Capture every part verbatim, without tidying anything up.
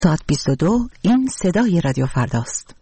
ساعت بیست و دو این صدای رادیو فرداست.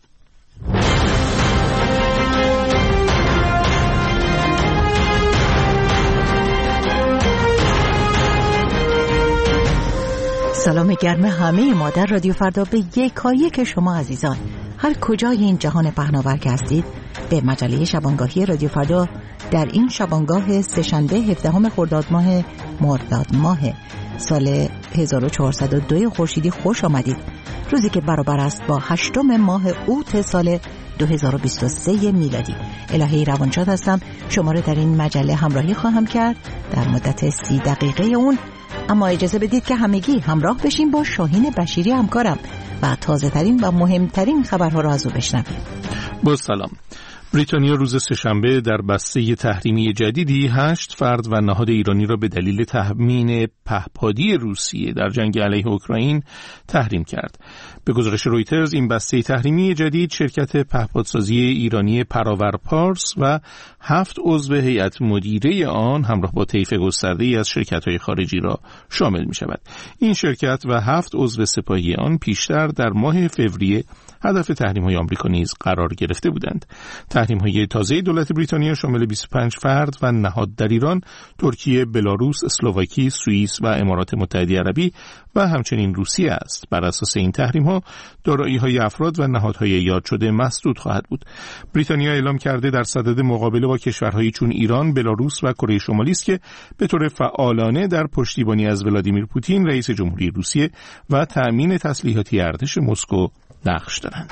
سلام گرم همه ما در رادیو فردا به یکایک شما عزیزان، هر کجای این جهان پهناور که هستید، به مجله شبانگاهی رادیو فردا در این شبانگاه سه‌شنبه هفدهم خرداد ماه مرداد ماه سال هزار و چهارصد و دو خورشیدی خوش آمدید. روزی که برابر است با هشتم ماه اوت سال دو هزار و بیست و سه میلادی. الهی روانشاد هستم، شما را در این مجله همراهی خواهم کرد در مدت سی دقیقه اون. اما اجازه بدید که همگی همراه بشیم با شاهین بشیری همکارم و تازه ترین و مهمترین خبرها را از او بشنویم. با سلام. بریتانیا روز سه‌شنبه در بسته تحریمی جدیدی هشت فرد و نهاد ایرانی را به دلیل تضمین پهپادی روسیه در جنگ علیه اوکراین تحریم کرد. به گزارش رویترز این بسته تحریمی جدید شرکت پهپادسازی ایرانی پراور پارس و هفت عضو هیئت مدیره آن همراه با طیف گسترده‌ای از شرکت‌های خارجی را شامل می‌شود. این شرکت و هفت عضو سپاهی آن پیشتر در ماه فوریه هدف تحریم‌های آمریکا نیز قرار گرفته بودند. تحریم‌های تازه دولت بریتانیا شامل بیست و پنج فرد و نهاد در ایران، ترکیه، بلاروس، اسلواکی، سوئیس و امارات متحده عربی و همچنین روسیه است. بر اساس این تحریم‌ها دارایی‌های افراد و نهادهای یاد شده مسدود خواهد بود. بریتانیا اعلام کرده در صدد مقابله با کشورهایی چون ایران، بلاروس و کره شمالی است که به طور فعالانه در پشتیبانی از ولادیمیر پوتین رئیس جمهوری روسیه و تأمین تسلیحاتی ارتش مسکو نقش دارند.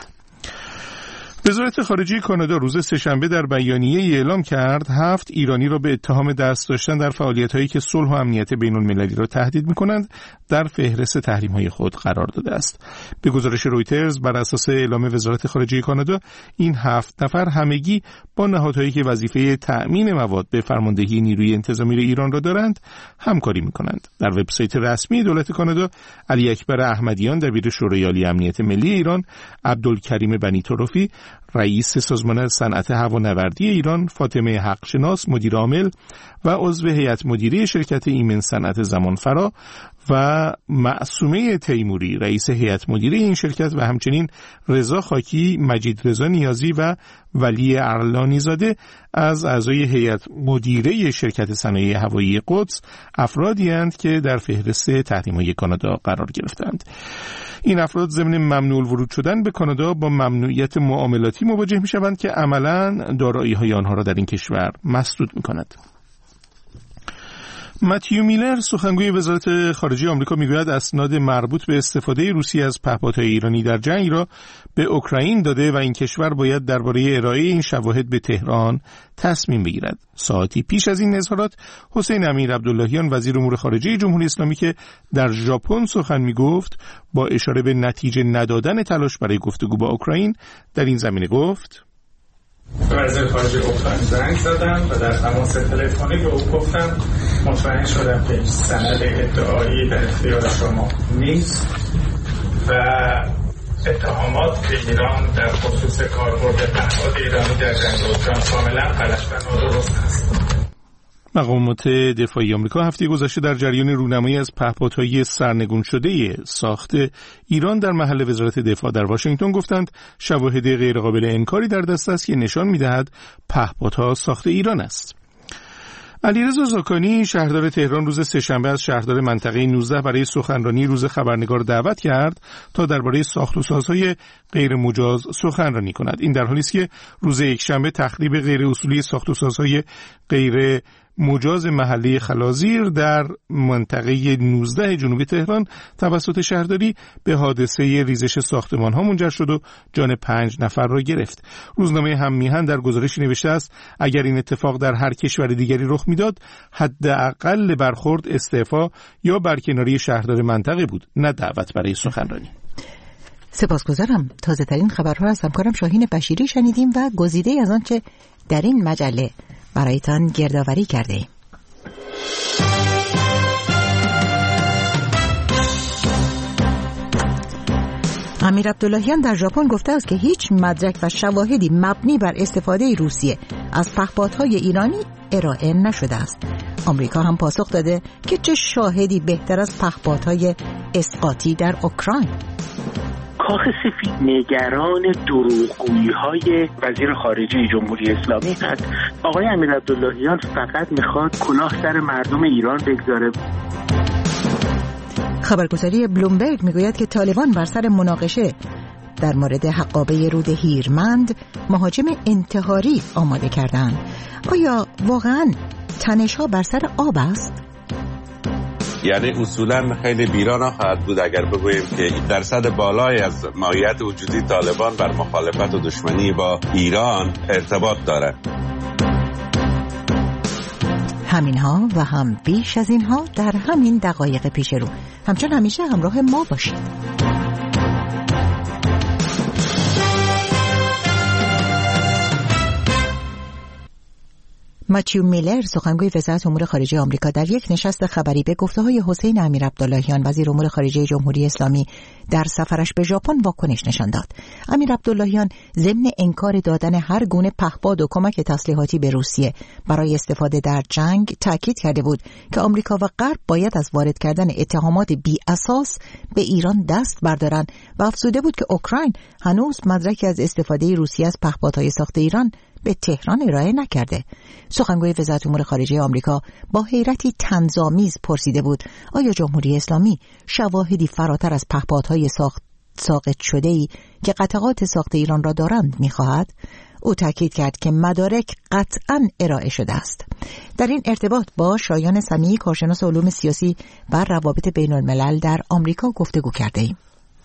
وزارت خارجه کانادا روز سه‌شنبه در بیانیه‌ای اعلام کرد هفت ایرانی را به اتهام دست داشتن در فعالیت‌هایی که صلح و امنیت بین‌المللی را تهدید می‌کنند در فهرست تحریم‌های خود قرار داده است. به گزارش رویترز بر اساس اعلام وزارت خارجه کانادا این هفت نفر همگی با نهادهایی که وظیفه تأمین مواد به فرماندهی نیروی انتظامی ایران را دارند همکاری می‌کنند. در وبسایت رسمی دولت کانادا علی اکبر احمدیان دبیر شورای عالی امنیت ملی ایران، عبدالکریم بنی طرفی رئیس سازمان صنعت هوانوردی ایران، فاطمه حقشناس مدیر عامل و عضو هیئت مدیره شرکت ایمن صنعت زمانفرا و معصومه تیموری رئیس هیئت مدیره این شرکت و همچنین رضا خاکی، مجید رضا نیازی و ولی ارلانی زاده از اعضای هیئت مدیره شرکت صنایع هوایی قدس افرادی اند که در فهرست تحریم‌های کانادا قرار گرفتند. این افراد ضمن ممنوع ورود شدن به کانادا با ممنوعیت معاملاتی مواجه می‌شوند که عملاً دارایی‌های آنها را در این کشور مسدود می‌کند. متیو میلر سخنگوی وزارت خارجه آمریکا میگوید اسناد مربوط به استفاده روسیه از پهپادهای ایرانی در جنگ را به اوکراین داده و این کشور باید درباره ارائه این شواهد به تهران تصمیم بگیرد. ساعتی پیش از این اظهارات حسین امیر عبداللهیان وزیر امور خارجه جمهوری اسلامی که در ژاپن سخن میگفت با اشاره به نتیجه ندادن تلاش برای گفتگو با اوکراین در این زمینه گفت: وزیر خارجه اوکراین زنگ زدم و در تماس تلفنی به او گفتم مطمئن شدم که سند ادعایی در اختیار شما نیست و اتهامات به ایران در خصوص کاربرد پهپاد ایرانی در جنگ اوکراین کاملا غلط و نادرست است. مقامات دفاعی آمریکا هفته گذشته در جریان رونمایی از پهپادهای سرنگون شده ساخت ایران در محل وزارت دفاع در واشنگتن گفتند شواهد غیرقابل انکاری در دست است که نشان می‌دهد پهپادها ساخت ایران است. علیرضا زاکانی شهردار تهران روز سه‌شنبه از شهردار منطقه نوزده برای سخنرانی روز خبرنگار دعوت کرد تا درباره ساخت و سازهای غیر مجاز سخنرانی کند. این در حالی است که روز یکشنبه تخریب غیر اصولی ساخت و سازهای غیر مجاز محله خلازیر در منطقه نوزده جنوبی تهران توسط شهرداری به حادثه ریزش ساختمان ها منجر شد و جان پنج نفر را گرفت. روزنامه هم میهن در گزارشی نوشته است اگر این اتفاق در هر کشور دیگری رخ میداد حداقل برخورد استعفا یا برکناری شهردار منطقه بود، نه دعوت برای سخنرانی. سپاسگزارم. تازه ترین خبرها از همکارم شاهین بشیری شنیدیم و گزیده از آنچه در این مجله برایتان گردآوری کرده ایم. امیر عبداللهیان در ژاپن گفته است که هیچ مدرک و شواهدی مبنی بر استفاده روسیه از پهپادهای ایرانی ارائه نشده است. آمریکا هم پاسخ داده که چه شاهدی بهتر از پهپادهای اسقاطی در اوکراین. کاخ سفید نگران دروغگویی‌های وزیر خارجه جمهوری اسلامی هست. آقای امیر عبداللهیان فقط میخواد کلاه سر مردم ایران بگذاره. خبرگزاری بلومبرگ میگوید که طالبان بر سر مناقشه در مورد حقابه رود هیرمند مهاجم انتحاری آماده کردند. آیا واقعاً تنش‌ها بر سر آب است؟ یعنی اصولاً خیلی بی‌رانا خواهد بود اگر بگوییم که درصد بالای از ماهیت وجودی طالبان بر مخالفت و دشمنی با ایران ارتباط دارد. همینها و هم بیش از اینها در همین دقایق پیش رو. همچون همیشه همراه ما باشید. ماتیو میلر، سخنگوی وزارت امور خارجه آمریکا، در یک نشست خبری به گفته‌های حسین امیر عبداللهیان وزیر امور خارجه جمهوری اسلامی در سفرش به ژاپن واکنش نشان داد. امیر عبداللهیان ضمن انکار دادن هر گونه پهپاد و کمک تسلیحاتی به روسیه برای استفاده در جنگ تاکید کرده بود که آمریکا و غرب باید از وارد کردن اتهامات بی اساس به ایران دست بردارند و افزوده بود که اوکراین هنوز مدرکی از استفاده روسیه از پهپادهای ساخت ایران به تهران ارائه نکرده. سخنگوی وزارت امور خارجه آمریکا با حیرتی طنزآمیز پرسیده بود آیا جمهوری اسلامی شواهدی فراتر از پهپادهای ساخت ساقط شده‌ای که قطعات ساخت ایران را دارند می‌خواهد؟ او تاکید کرد که مدارک قطعاً ارائه شده است. در این ارتباط با شایان سمیعی، کارشناس علوم سیاسی و روابط بین‌الملل در آمریکا گفتگو کرده‌ایم.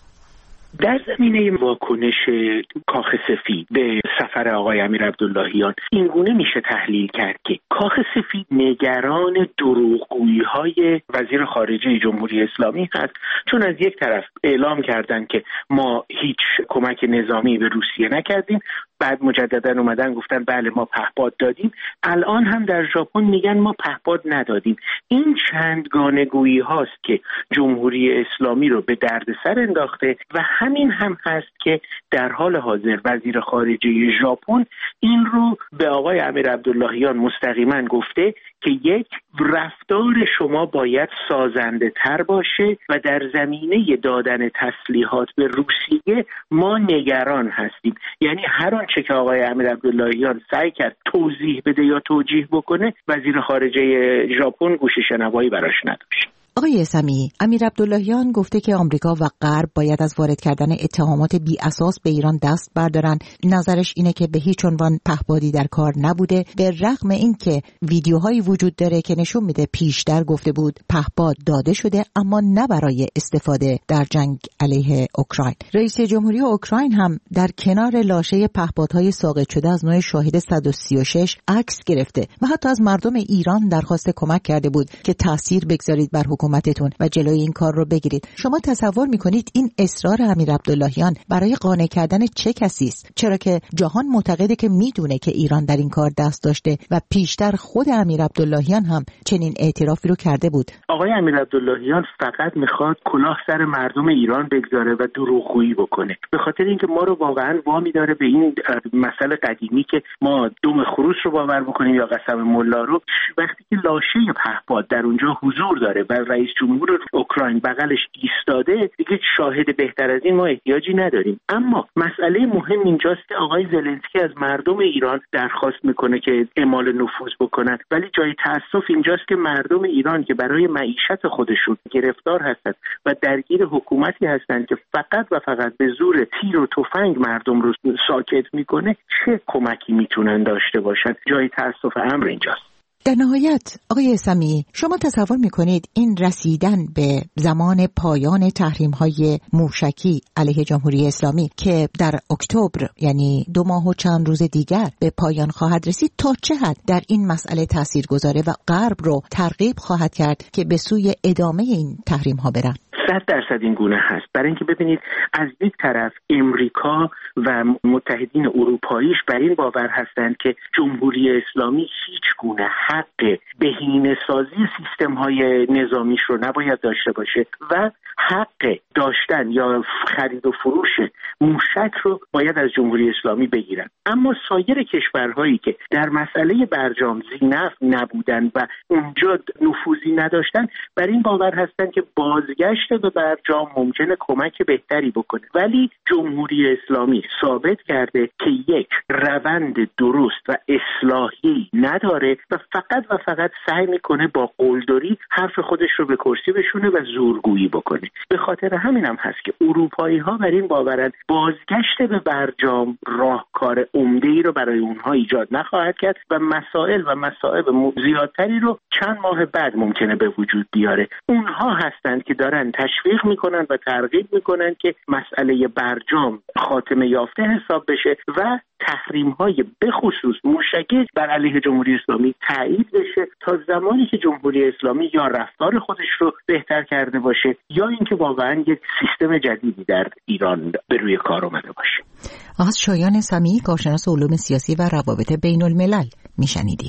در زمینه واکنش کاخ سفید به سفر آقای امیر عبداللهیان این گونه میشه تحلیل کرد که کاخ سفید نگران دروغگویی‌های وزیر خارجه جمهوری اسلامی هست، چون از یک طرف اعلام کردن که ما هیچ کمک نظامی به روسیه نکردیم، بعد مجددا اومدن گفتن بله ما پهپاد دادیم، الان هم در ژاپن میگن ما پهپاد ندادیم. این چندگانه گویی هاست که جمهوری اسلامی رو به دردسر انداخته و همین هم هست که در حال حاضر وزیر خارجه ژاپن این رو به آقای امیر عبداللهیان مستقیما گفته که یک، رفتار شما باید سازنده تر باشه و در زمینه دادن تسلیحات به روسیه ما نگران هستیم. یعنی هر آنچه که آقای امیر عبداللهیان سعی کرد توضیح بده یا توجیه بکنه، وزیر خارجه ژاپن گوش شنوایی براش نداشت. آقای سمیعی، امیر عبداللهیان گفته که آمریکا و غرب باید از وارد کردن اتهامات بی اساس به ایران دست بردارن. نظرش اینه که به هیچ عنوان پهپادی در کار نبوده، به رغم اینکه ویدیوهایی وجود داره که نشون میده پیشتر گفته بود پهپاد داده شده، اما نه برای استفاده در جنگ علیه اوکراین. رئیس جمهوری اوکراین هم در کنار لاشه پهپادهای ساقط شده از نوع شاهد صد و سی و شش عکس گرفته و حتی از مردم ایران درخواست کمک کرده بود که تاثیر بگذارید بر حکومتتون و جلوی این کار رو بگیرید. شما تصور میکنید این اصرار امیر عبداللهیان برای قانع کردن چه کسی است؟ چرا که جهان معتقده که میدونه که ایران در این کار دست داشته و پیشتر خود امیر عبداللهیان هم چنین اعترافی رو کرده بود. آقای امیر عبداللهیان فقط میخواد کلاه سر مردم ایران بگذاره و دروغگویی بکنه، به خاطر اینکه ما رو واقعا وامی داره به این مسئله قدیمی که ما دم خروس رو باور بکنیم یا قسم ملا رو. وقتی که لاشه پهپاد در اونجا حضور داره و رئیس جمهور اوکراین بغلش ایستاده، دیگه شاهد بهتر از این ما احتیاجی نداریم. اما مسئله مهم اینجاست که آقای زلنسکی از مردم ایران درخواست میکنه که اعمال نفوذ بکنن، ولی جای تأسف اینجاست که مردم ایران که برای معیشت خودشون گرفتار هستند و درگیر حکومتی هستند که فقط و فقط به زور تیر و تفنگ مردم رو ساکت میکنه، چه کمکی میتونن داشته باشن؟ جای تأسف امر اینجاست. در نهایت آقای سمیعی، شما تصور میکنید این رسیدن به زمان پایان تحریم‌های موشکی علیه جمهوری اسلامی که در اکتبر، یعنی دو ماه و چند روز دیگر به پایان خواهد رسید، تا چه حد در این مسئله تاثیر گذاره و غرب رو ترغیب خواهد کرد که به سوی ادامه این تحریم‌ها برن؟ صد درصد این گونه هست. برای اینکه ببینید از یک طرف امریکا و متحدین اروپاییش بر این باور هستند که جمهوری اسلامی هیچ گونه حق بهینه‌سازی سیستم‌های نظامیش رو نباید داشته باشه و حق داشتن یا خرید و فروش موشک رو باید از جمهوری اسلامی بگیرن. اما سایر کشورهایی که در مسئله برجام ذی‌نفع نبودن و اونجا نفوذی نداشتن بر این باور هستن که بازگشت به برجام ممکنه کمک بهتری بکنه، ولی جمهوری اسلامی ثابت کرده که یک روند درست و اصلاحی نداره و فقط و فقط سعی میکنه با قلدری حرف خودش رو به کرسی بشونه و زورگویی بکنه. به خاطر همین هم هست که اروپایی ها بر این باورن بازگشت به برجام راهکار عمده‌ای رو برای اونها ایجاد نخواهد کرد و مسائل و مصائب زیادتری رو چند ماه بعد ممکنه به وجود بیاره. اونها هستند که دارن تشویق میکنن و ترغیب میکنن که مسئله برجام خاتمه یافته حساب بشه و تحریم‌های به خصوص موشکی بر علیه جمهوری اسلامی تایید بشه تا زمانی که جمهوری اسلامی یا رفتار خودش رو بهتر کرده باشه یا اینکه واقعا یک سیستم جدیدی در ایران به روی کار اومده باشه. از شایان سمیعی، کارشناس علوم سیاسی و روابط بین الملل میشنیدیم.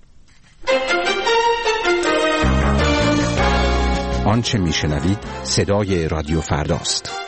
آنچه میشنوید صدای رادیو فرداست.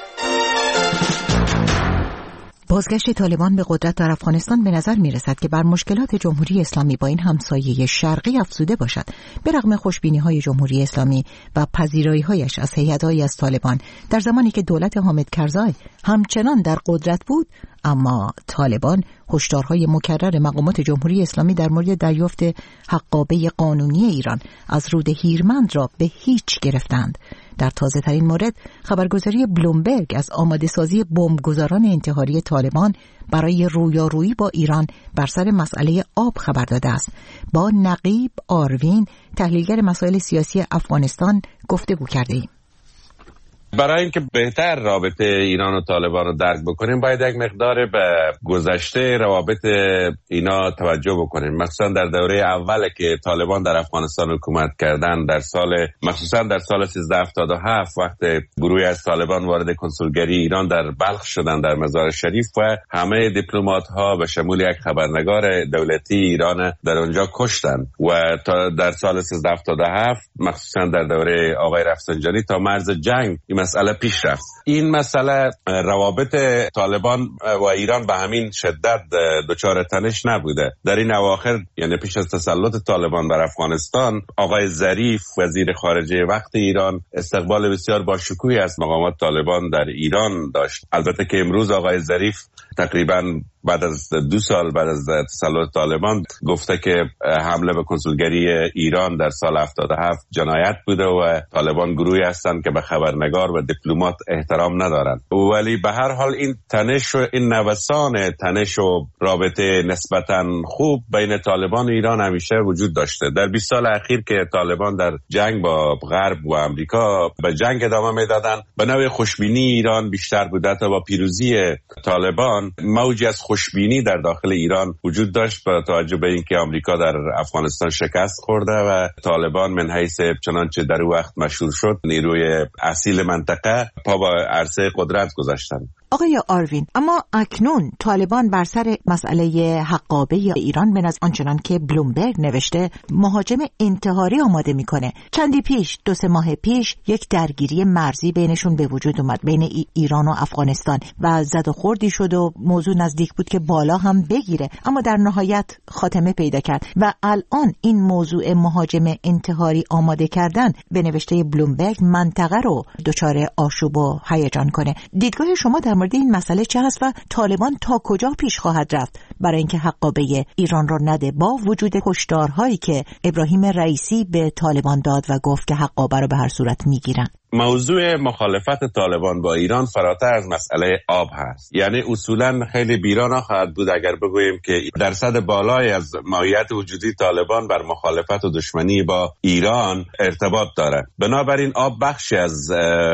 بازگشت طالبان به قدرت در افغانستان به نظر می رسد که بر مشکلات جمهوری اسلامی با این همسایه شرقی افزوده باشد. به رغم خوشبینی‌های جمهوری اسلامی و پذیرایی‌هایش از هیئت‌هایی از طالبان در زمانی که دولت حامد کرزای همچنان در قدرت بود، اما طالبان هشدارهای مکرر مقامات جمهوری اسلامی در مورد دریافت حقابه قانونی ایران از رود هیرمند را به هیچ گرفتند. در تازه ترین مورد خبرگزاری بلومبرگ از آماده سازی بمبگذاران انتحاری طالبان برای رویارویی با ایران بر سر مسئله آب خبر داده است. با نقیب آروین، تحلیلگر مسائل سیاسی افغانستان، گفتگو کرده ایم. برای اینکه بهتر رابطه ایران و طالبان رو درک بکنیم باید یک مقدار به گذشته روابط اینا توجه بکنیم، مخصوصا در دوره اول که طالبان در افغانستان حکومت کردن، در سال مخصوصا در سال سیزده هفتاد و هفت وقت گروهی از طالبان وارد کنسولگری ایران در بلخ شدن در مزار شریف و همه دیپلمات ها به شمول یک خبرنگار دولتی ایران در اونجا کشتن و تا در سال سیزده هفتاد و هفت مخصوصا در دوره آقای رفسنجانی تا مرز جنگ مسئله پیش رفت. این مسئله روابط طالبان و ایران به همین شدت دچار تنش نبوده. در این اواخر، یعنی پیش از تسلط طالبان بر افغانستان، آقای ظریف وزیر خارجه وقت ایران استقبال بسیار باشکوهی از مقامات طالبان در ایران داشت. البته که امروز آقای ظریف تقریباً بعد از دو سال بعد از تسلط طالبان گفته که حمله به کنسولگری ایران در سال هفتاد و هفت جنایت بوده و طالبان گروهی هستند که به خبرنگار و دیپلمات احترام ندارند. ولی به هر حال این تنش و این نوسان تنش و رابطه نسبتاً خوب بین طالبان و ایران همیشه وجود داشته. در بیست سال اخیر که طالبان در جنگ با غرب و امریکا به جنگ ادامه میدادن، به نوع خوشبینی ایران بیشتر بوده تا با پیروزی طالبان موجی از خوشبینی در داخل ایران وجود داشت با توجه به اینکه آمریکا در افغانستان شکست خورده و طالبان من حیث چنانچه در اون وقت مشهور شد نیروی اصیل منطقه پا با عرصه قدرت گذاشتن. آقای آروین، اما اکنون طالبان بر سر مسئله حقابه ایران به نظر آنچنان که بلومبرگ نوشته مهاجم انتحاری آماده میکنه. چندی پیش، دو سه ماه پیش، یک درگیری مرزی بینشون به وجود اومد، بین ای ایران و افغانستان، و زد و خوردی شد و موضوع نزدیک بود که بالا هم بگیره، اما در نهایت خاتمه پیدا کرد و الان این موضوع مهاجم انتحاری آماده کردن به نوشته بلومبرگ منطقه رو دچار آشوب و هیجان کنه. دیدگاه شما در مورد این مسئله چه هست و طالبان تا کجا پیش خواهد رفت برای اینکه حقابه ایران را نده، با وجود هشدارهایی که ابراهیم رئیسی به طالبان داد و گفت که حقابه رو به هر صورت میگیرن؟ موضوع مخالفت طالبان با ایران فراتر از مسئله آب هست. یعنی اصولا خیلی بی‌رانا خواهد بود اگر بگوییم که درصد بالایی از ماهیت وجودی طالبان بر مخالفت و دشمنی با ایران ارتباط داره. بنابراین آب بخشی از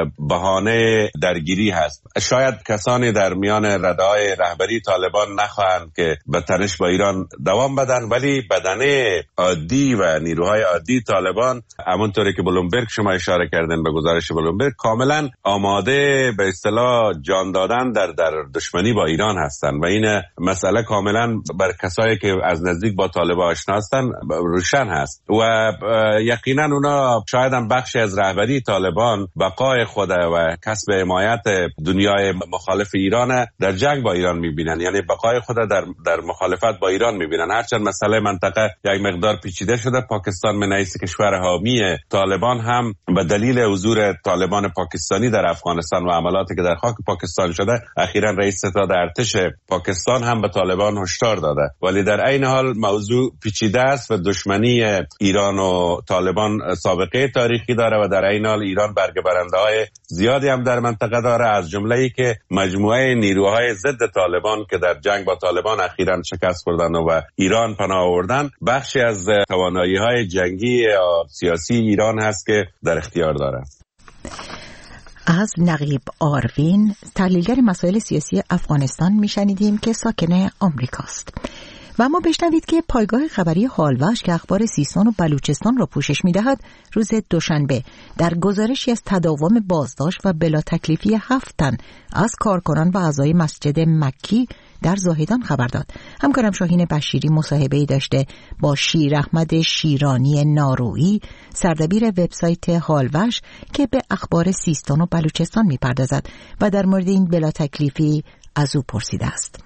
بهانه درگیری هست. شاید کسانی در میان رده‌های رهبری طالبان نخواهند که به تنش با ایران دوام بدن، ولی بدنه عادی و نیروهای عادی طالبان، همونطوری که بلومبرگ شما اشاره کردن به گزارش باشه بلومبرگ کاملا آماده به اصطلاح جان دادن در در دشمنی با ایران هستن و این مسئله کاملا بر کسایی که از نزدیک با طالبان آشنا هستن روشن هست و یقینا اونا شاید هم بخشی از رهبری طالبان بقای خود و کسب حمایت دنیای مخالف ایران در جنگ با ایران میبینن، یعنی بقای خود در در مخالفت با ایران میبینن. هرچند مسئله منطقه یک مقدار پیچیده شده، پاکستان من حیث کشور حامی طالبان هم به دلیل حضور طالبان پاکستانی در افغانستان و عملاتی که در خاک پاکستان شده، اخیراً رئیس ستاد ارتش پاکستان هم به طالبان هشدار داده. ولی در عین حال موضوع پیچیده است و دشمنی ایران و طالبان سابقه تاریخی داره و در عین حال ایران برگ برنده‌های زیادی هم در منطقه داره، از جمله‌ای که مجموعه نیروهای ضد طالبان که در جنگ با طالبان اخیراً شکست خوردن و ایران پناه آوردن، بخشی از توانایی‌های جنگی یا سیاسی ایران هست که در اختیار داره. از نقیب آروین، تحلیلگر مسائل سیاسی افغانستان میشنیدیم که ساکن آمریکاست. و اما بشنوید که پایگاه خبری هالوش که اخبار سیستان و بلوچستان را پوشش می‌دهد، روز دوشنبه در گزارشی از تداوم بازداشت و بلا تکلیفی هفت تن از کارکنان و اعضای مسجد مکی در زاهدان خبر داد. همکارم شاهین بشیری مصاحبه‌ای داشته با شیر احمد شیرانی نارویی، سردبیر وبسایت هالوش که به اخبار سیستان و بلوچستان می‌پردازد و در مورد این بلا تکلیفی از او پرسیده است.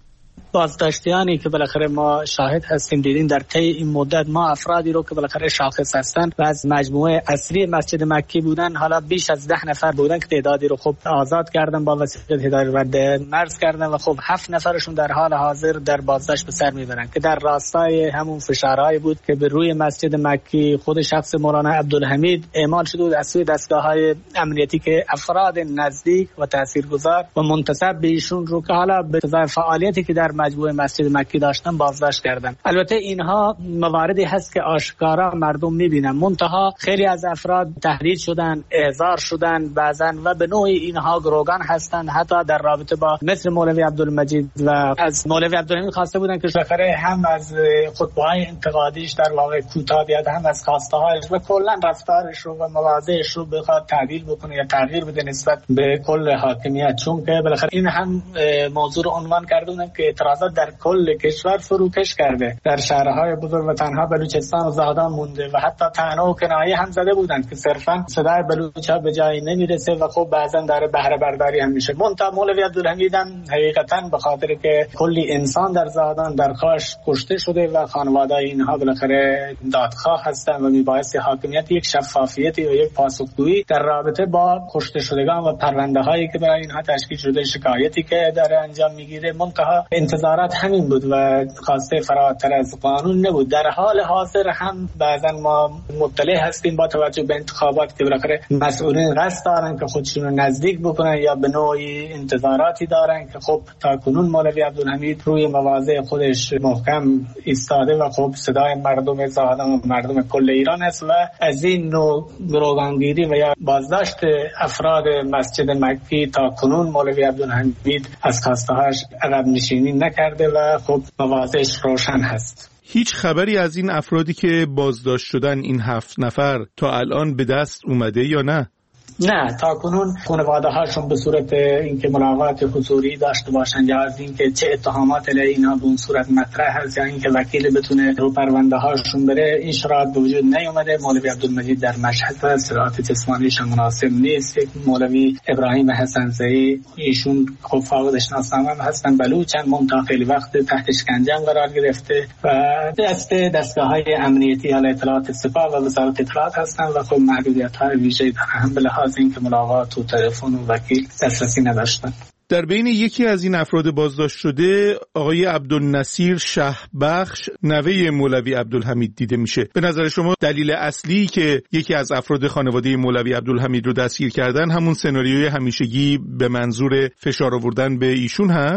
بازداشتیانی که بالاخره ما شاهد هستیم دیدیم در طی این مدت، ما افرادی رو که بالاخره شاخص هستن و از مجموعه اصلی مسجد مکی بودن، حالا بیش از ده نفر بودن که تعدادی رو خب آزاد کردن با وسیله هدایت رد مرز کردن و خب هفت نفرشون در حال حاضر در بازداشت به سر میبرن که در راستای همون فشارهایی بود که به روی مسجد مکی خود شخص مولانا عبدالحمید اعمال شده بود از سوی دستگاه‌های امنیتی که افراد نزدیک و تاثیرگذار و منتسب به ایشون رو که حالا به ازای فعالیتی که در مجموعه مسجد مکی داشتن بازداشت کردن. البته اینها مواردی هست که آشکارا مردم میبینن، منتها خیلی از افراد تهدید شدن، احضار شدن بعضن و به نوعی اینها گروگان هستند، حتی در رابطه با مثل مولوی عبدالمجید و از مولوی عبدالحمید خواسته بودن که شخره هم از خطبه‌های انتقادیش در واقع کوتاه بیاد، هم از خواسته‌هایش و کلا رفتارش رو و مواضعش رو بخواد تعدیل بکنه یا تغییر بده نسبت به کل حاکمیت، چون که بالاخره این هم موضوع رو عنوان کردن که اعتراضات در کل کشور فروکش کرده، در شهرهای بزرگ و تنها بلوچستان و زاهدان مونده و حتی طعنه و کنایه هم زده بودن که صرفا صدای بلوچ‌ها به جایی نمیرسه و خب بعضا داره بهره برداری هم میشه. منتها مولوی عبدالحمید هم حقیقتا به خاطر که کلی انسان در زاهدان در خاش کشته شده و خانواده اینها بالاخره دادخواه هستن و میبایستی حاکمیت یک شفافیتی و یک پاسخگویی در رابطه با کشته شدگان و پرونده هایی که برای اینها تشکیل شده، شکایتی که داره انجام میگیره. منتها انتظارات همین بود و خواسته فراتر از قانون نبود. در حال حاضر هم بعضا ما مطلع هستیم با توجه به انتخابات که بالاخره مسئولین قصد دارن که خودشون رو نزدیک بکنن یا به نوعی انتظاراتی دارن که خب تا کنون مولوی عبدالحمید روی مواضع خودش محکم ایستاده و خب صدای مردم زاهدان و مردم کل ایران است و از این نوع گروگانگیری و یا بازداشت افراد مسجد مکی تا کنون مولوی عبدالحمید از خواستهاش عقب نشینی نکرده و خب مواضعش روشن هست. هیچ خبری از این افرادی که بازداشت شدن، این هفت نفر، تا الان به دست اومده یا نه؟ نه، تا کنون خانواده هاشون به صورت اینکه ملاقات حضوری داشته باشن یا از اینکه چه اتهامات علیه اینا به اون صورت مطرح هست یا اینکه وکیل بتونه رو پرونده هاشون بره، این شرایط به وجود نیومده. مولوی عبدالمجید در مشهد هست، شرایط جسمانیش مناسب نیست. مولوی ابراهیم حسن‌زئی ایشون خب فاقد شناسنامه هم هستن، بلوچن، منتها خیلی وقت تحت شکنجه قرار گرفته و دست دستگاه‌های امنیتی یا اطلاعات سپاه و وزارت اطلاعات هستن و خب محدودیت‌های ویژه‌ای دارن از اینکه ملاقات و تلفن و وکیل دسترسی نداشتن. در بین یکی از این افراد بازداشت شده آقای عبدالنصیر شهبخش، نوه مولوی عبدالحمید دیده میشه. به نظر شما دلیل اصلی که یکی از افراد خانواده مولوی عبدالحمید رو دستگیر کردن همون سناریوی همیشگی به منظور فشار آوردن به ایشون هست؟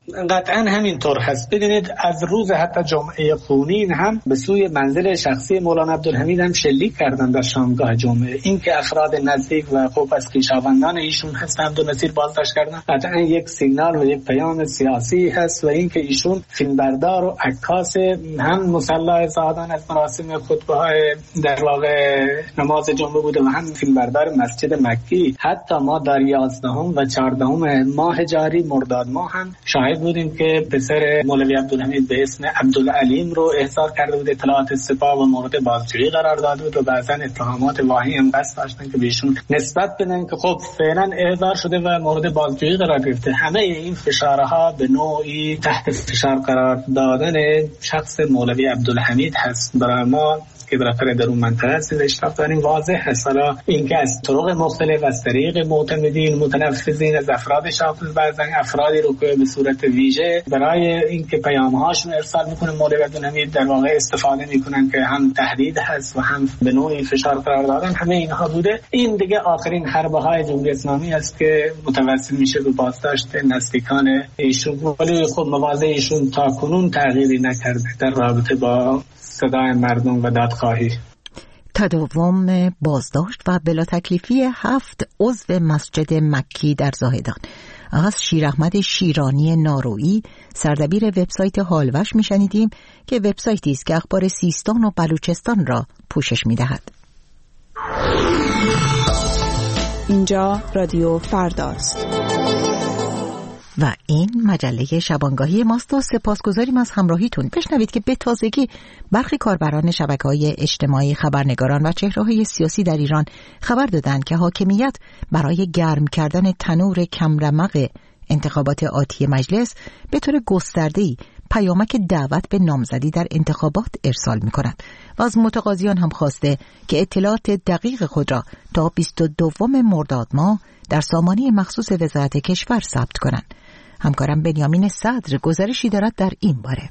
قطعا همینطور هست. ببینید از روز حتی جمعه خونین هم به سوی منزل شخصی مولانا عبدالحمید هم شلیک کردن در شامگاه جمعه. این که افراد نزدیک و خوب از خویشاوندان ایشون هستند و مسیر بازداشت کردن، قطعا یک سیگنال و یک پیام سیاسی هست. و این که ایشون فیلمبردار و عکاس هم مصلی زادان از مراسم خطبه‌های در واقع نماز جمعه بوده و هم فیلمبردار مسجد مکی. حتی ما در یازدهم و چهاردهم ماه جاری مرداد ماه هم شاهد بودیم که پسر مولوی عبدالحمید به اسم عبدالعلیم رو احضار کرده بود، اطلاعات سپاه و مورد بازجویی قرار داده بود و بعضا اتهامات واهی هم بس داشتن که بهشون نسبت بدن که خب فعلا احضار شده و مورد بازجویی قرار گرفته. همه این فشارها به نوعی تحت فشار قرار دادن شخص مولوی عبدالحمید هست. برای ما که بالاخره در اون منطقه هستیم اشتراک داریم واضح هست. حالا اینکه از طرق مختلف، از طریق معتمدین، متنفذین، از افراد شاخص، بعضا افرادی رو که به صورت ویژه برای اینکه پیام‌هاشون ارسال میکنه مولوی عبدالحمید در واقع استفاده میکنن که هم تهدید هست و هم به نوعی فشار قرار دادن، همه اینها بوده. این دیگه آخرین حربه‌های جمهوری اسلامی است که متوسل میشه به بازداشت نزدیکان ایشون. ولی خب مواضع ایشون تا کنون تغییری نکرده در رابطه با صدای مردم و دادخواهی. تداوم بازداشت و بلا تکلیفی هفت عضو مسجد مکی در زاهدان. از شیر احمد شیرانی نارویی، سردبیر وبسایت حالوش میشنیدیم که وبسایتی است که اخبار سیستان و بلوچستان را پوشش میدهد. اینجا رادیو فرداست و این مجله شبانگاهی ماست و سپاسگزاریم از همراهیتون. بشنوید که به تازگی برخی کاربران شبکه‌های اجتماعی، خبرنگاران و چهره‌های سیاسی در ایران خبر دادند که حاکمیت برای گرم کردن تنور کمرمق انتخابات آتی مجلس به طور گسترده‌ای پیامک دعوت به نامزدی در انتخابات ارسال می‌کند و از متقاضیان هم خواسته که اطلاعات دقیق خود را تا بیست و دوم مرداد ماه در سامانه مخصوص وزارت کشور ثبت کنند. همکارم بنیامین صدر گزارشی دارد در این باره.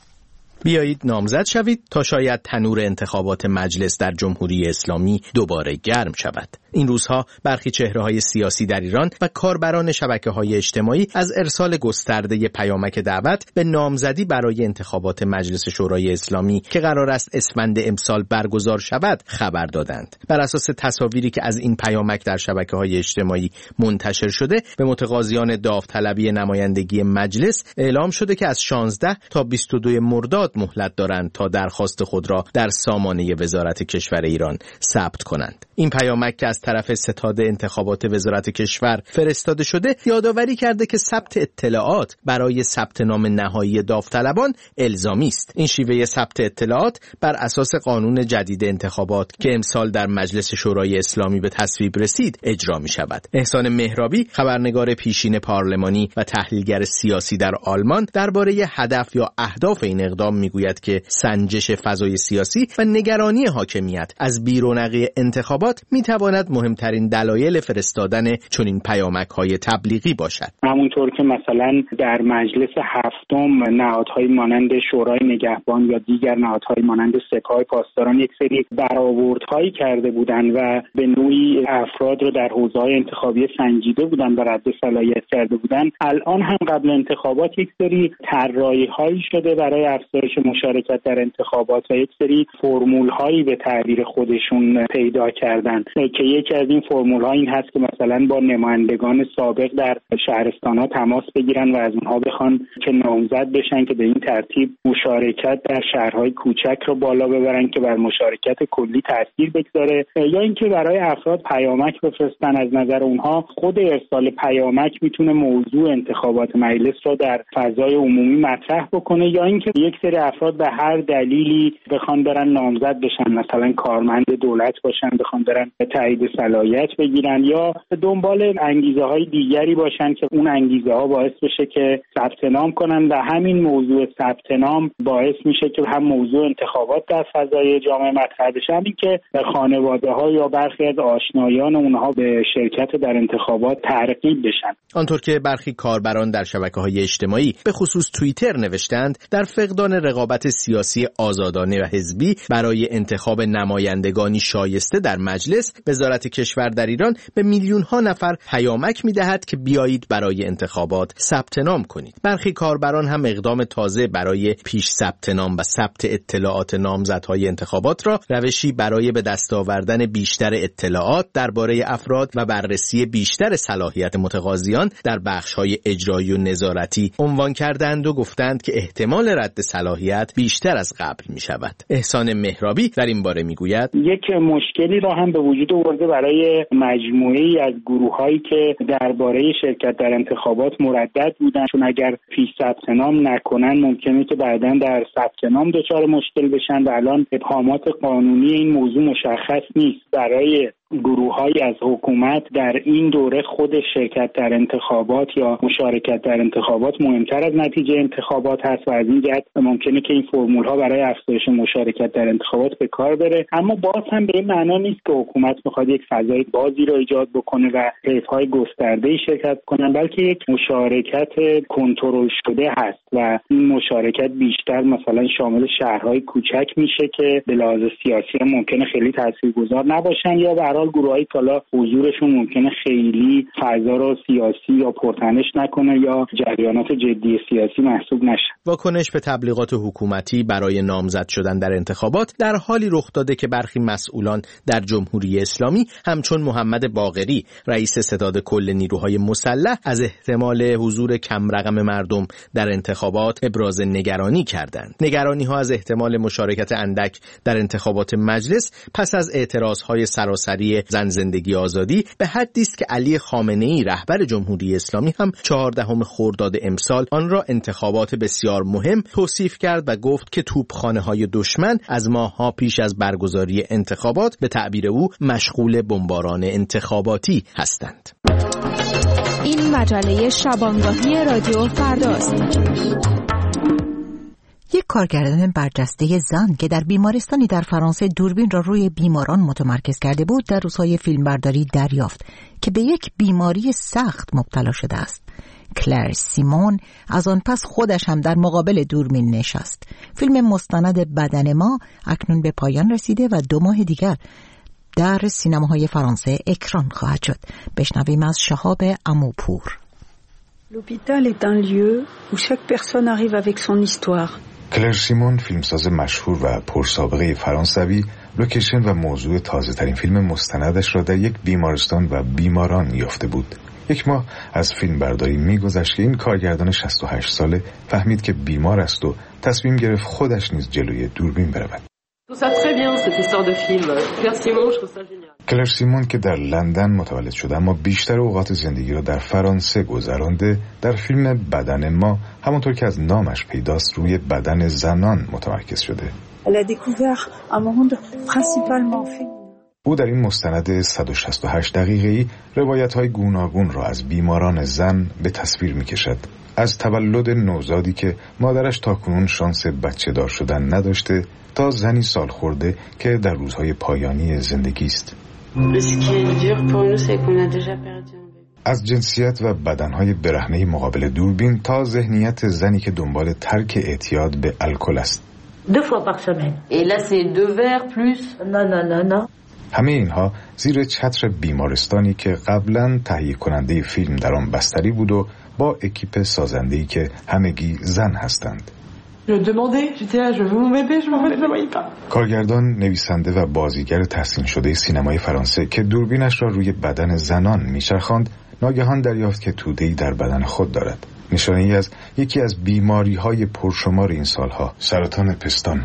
بیایید نامزد شوید تا شاید تنور انتخابات مجلس در جمهوری اسلامی دوباره گرم شود. این روزها برخی چهره‌های سیاسی در ایران و کاربران شبکه‌های اجتماعی از ارسال گسترده پیامک دعوت به نامزدی برای انتخابات مجلس شورای اسلامی که قرار است اسفند امسال برگزار شود خبر دادند. بر اساس تصاویری که از این پیامک در شبکه‌های اجتماعی منتشر شده، به متقاضیان داوطلبی نمایندگی مجلس اعلام شده که از شانزده تا بیست و دو مرداد مهلت دارند تا درخواست خود را در سامانه وزارت کشور ایران ثبت کنند. این پیامک که از طرف ستاد انتخابات وزارت کشور فرستاده شده، یادآوری کرده که ثبت اطلاعات برای ثبت نام نهایی داوطلبان الزامی است. این شیوه ثبت اطلاعات بر اساس قانون جدید انتخابات که امسال در مجلس شورای اسلامی به تصویب رسید اجرا می شود. احسان مهرابی، خبرنگار پیشین پارلمانی و تحلیلگر سیاسی در آلمان، درباره هدف یا اهداف این اقدام میگوید که سنجش فضای سیاسی و نگرانی حاکمیت از بیرونقی انتخابات میتواند مهمترین دلایل فرستادن چنین پیامک‌های تبلیغی باشد. همونطور که مثلا در مجلس هفتم نهادهای مانند شورای نگهبان یا دیگر نهادهای مانند سپاه پاسداران یک سری برآوردهایی کرده بودند و به نوعی افراد رو در حوزه‌های انتخابی سنجیده بودند و رد صلاحیت کرده بودند، الان هم قبل انتخابات یک سری طراحی‌هایی شده برای افزایش مشارکت در انتخابات و یک سری فرمول‌هایی به تعبیر خودشون پیدا کردن که یکی از این فرمول‌ها این هست که مثلا با نمایندگان سابق در شهرستان‌ها تماس بگیرن و از اونها بخوان که نامزد بشن که به این ترتیب مشارکت در شهرهای کوچک رو بالا ببرن که بر مشارکت کلی تاثیر بگذاره، یا اینکه برای افراد پیامک بفرستن. از نظر اونها خود ارسال پیامک میتونه موضوع انتخابات مجلس رو در فضای عمومی مطرح بکنه، یا اینکه یک سری افراد به هر دلیلی بخوان برن نامزد بشن، مثلا کارمند دولت باشن بخوان برن تایید صلاحیت بگیرن، یا دنبال انگیزه های دیگری باشن که اون انگیزه ها باعث بشه که ثبت نام کنن و همین موضوع ثبت نام باعث میشه که هم موضوع انتخابات در فضای جامعه مطرح بشه، همین که خانواده ها یا برخی از آشنایان اونها به شرکت در انتخابات ترغیب بشن. آنطور که برخی کاربران در شبکه‌های اجتماعی به خصوص توییتر نوشتند، در فقدان رقابت سیاسی آزادانه و حزبی برای انتخاب نمایندگانی شایسته در مجلس، وزارت دولت کشور در ایران به میلیون ها نفر پیامک می‌دهد که بیایید برای انتخابات ثبت نام کنید. برخی کاربران هم اقدام تازه برای پیش ثبت نام و ثبت اطلاعات نامزدهای انتخابات را روشی برای به دست آوردن بیشتر اطلاعات درباره افراد و بررسی بیشتر صلاحیت متقاضیان در بخش‌های اجرایی و نظارتی عنوان کردند و گفتند که احتمال رد صلاحیت بیشتر از قبل می‌شود. احسان مهرابی در این باره می‌گوید یک مشکلی را هم به وجود آورده برای مجموعه‌ای از گروه‌هایی که درباره شرکت در انتخابات مردد بودند، چون اگر پیش ثبت نام نکنن ممکنه که بعداً در ثبت نام دچار مشکل بشن و الان ابهامات قانونی این موضوع مشخص نیست. برای گروه‌هایی از حکومت در این دوره خود شرکت در انتخابات یا مشارکت در انتخابات مهمتر از نتیجه انتخابات هست و از این جهت ممکنه که این فرمول‌ها برای افزایش مشارکت در انتخابات به کار بره. اما باز هم به این معنا نیست که حکومت می‌خواد یک فضای بازی را ایجاد بکنه و حزب‌های گسترده‌ای شرکت کنن، بلکه یک مشارکت کنترل شده هست و این مشارکت بیشتر مثلا شامل شهرهای کوچک میشه که به لحاظ سیاسی هم ممکنه خیلی تاثیرگذار نباشن یا به هر حال گروهایی که حالا حضورشون ممکنه خیلی فضا رو سیاسی یا پرتنش نکنه یا جریانات جدی سیاسی محسوب نشن. واکنش به تبلیغات حکومتی برای نامزد شدن در انتخابات در حالی رخ داده که برخی مسئولان در جمهوری اسلامی همچون محمد باقری رئیس ستاد کل نیروهای مسلح از احتمال حضور کم رقم مردم در انتخابات ابراز نگرانی کردند. نگرانی ها از احتمال مشارکت اندک در انتخابات مجلس پس از اعتراضهای سراسری زن زندگی آزادی به حدی است که علی خامنه‌ای رهبر جمهوری اسلامی هم چهاردهم خرداد امسال آن را انتخابات بسیار مهم توصیف کرد و گفت که توپخانه‌های دشمن از ماه‌ها پیش از برگزاری انتخابات به تعبیر او مشغول بمباران انتخاباتی هستند. این مجله شبانگاهی رادیو فرداست. یک کارگردان برجسته زن که در بیمارستانی در فرانسه دوربین را روی بیماران متمرکز کرده بود در روزهای فیلمبرداری دریافت که به یک بیماری سخت مبتلا شده است. کلر سیمون از آن پس خودش هم در مقابل دوربین نشست. فیلم مستند بدن ما اکنون به پایان رسیده و دو ماه دیگر در سینماهای فرانسه اکران خواهد شد. بشنویم از شهاب اموپور. L'hôpital est un lieu où chaque personne arrive avec son histoire. کلر سیمون فیلمساز مشهور و پرسابقه فرانسوی لوکیشن و موضوع تازه ترین فیلم مستندش را در یک بیمارستان و بیماران یافته بود. یک ماه از فیلم برداری می‌گذشت که این کارگردان شصت و هشت ساله فهمید که بیمار است و تصمیم گرفت خودش نیز جلوی دوربین برود. کلر سیمون که در لندن متولد شده اما بیشتر اوقات زندگی را در فرانسه گذرانده، در فیلم بدن ما همونطور که از نامش پیداست روی بدن زنان متمرکز شده. او در این مستند صد و شصت و هشت دقیقه‌ای روایت‌های گوناگون را از بیماران زن به تصویر می‌کشد. از تولد نوزادی که مادرش تاکنون شانس بچه دار شدن نداشته تا زنی سال خورده که در روزهای پایانی زندگی است. از جنسیت و بدنهای برهنه مقابل دوربین تا ذهنیت زنی که دنبال ترک اعتیاد به الکل است. همه اینها زیر چتر بیمارستانی که قبلا تهیه کننده فیلم در آن بستری بود و با اکیپ سازنده‌ای که همگی زن هستند. کارگردان، نویسنده و بازیگر تحسین شده سینمای فرانسه که دوربینش را روی بدن زنان میچرخاند، ناگهان دریافت که توده‌ای در بدن خود دارد. نشانه‌ای از یکی از بیماری‌های پرشمار این سالها، سرطان پستان.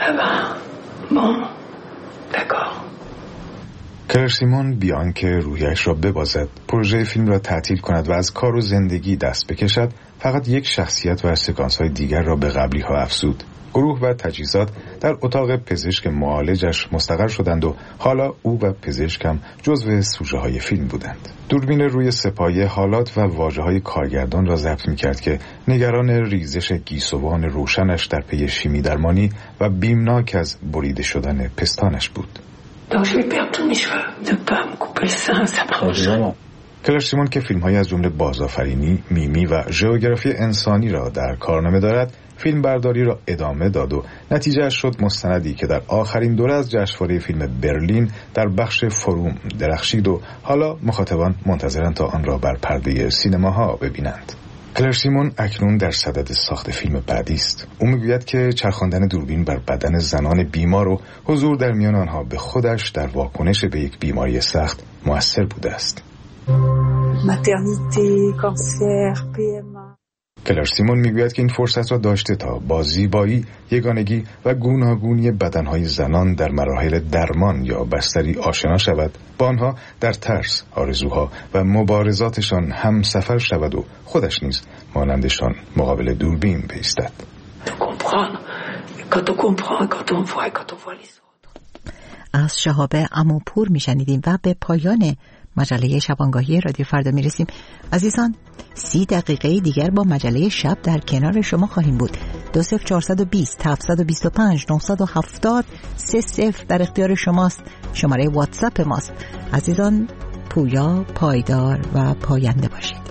کلر سیمون بیان که روحیش را ببازد، پروژه فیلم را تعطیل کند و از کار و زندگی دست بکشد، فقط یک شخصیت و سکانس‌های دیگر را به قبلی ها افزود. گروه و تجهیزات در اتاق پزشک معالجش مستقر شدند و حالا او و پزشکم جزو سوژه های فیلم بودند. دوربین روی سپایه حالات و واژه های کارگردان را ضبط می‌کرد که نگران ریزش گیسوان روشنش در پی شیمی درمانی و بیمناک از بریده شدن پستانش بود. کلر سیمون که فیلم‌های از جمله بازآفرینی، میمی و ژئوگرافی انسانی را در کارنامه دارد، فیلم برداری را ادامه داد و نتیجه شد مستندی که در آخرین دوره از جشنواره فیلم برلین در بخش فروم درخشید و حالا مخاطبان منتظرند تا آن را بر پرده سینماها ببینند. کلر سیمون اکنون در صدد ساخت فیلم بعدی است. او میگوید که چرخاندن دوربین بر بدن زنان بیمار و حضور در میان آنها به خودش در واکنش به یک بیماری سخت مؤثر بوده است. ماترنیته، کانسر، پی ام آ. کلر سیمون میگوید که این فرصت را داشته تا با زیبایی، یگانگی و گوناگونی بدنهای زنان در مراحل درمان یا بستری آشنا شود، با آنها در ترس، آرزوها و مبارزاتشان هم سفر شود و خودش نیز مانندشان مقابل دوربین بایستد. از شهاب عموپور میشنیدیم و به پایان مجله شبانگاهی رادیو فردا میرسیم. عزیزان، سی دقیقه دیگر با مجله شب در کنار شما خواهیم بود. دو صفر چهارصد و بیست هفتصد و بیست و پنج نهصد و هفتاد سه صفر در اختیار شماست. شماره واتساپ ماست. عزیزان، پویا، پایدار و پاینده باشید.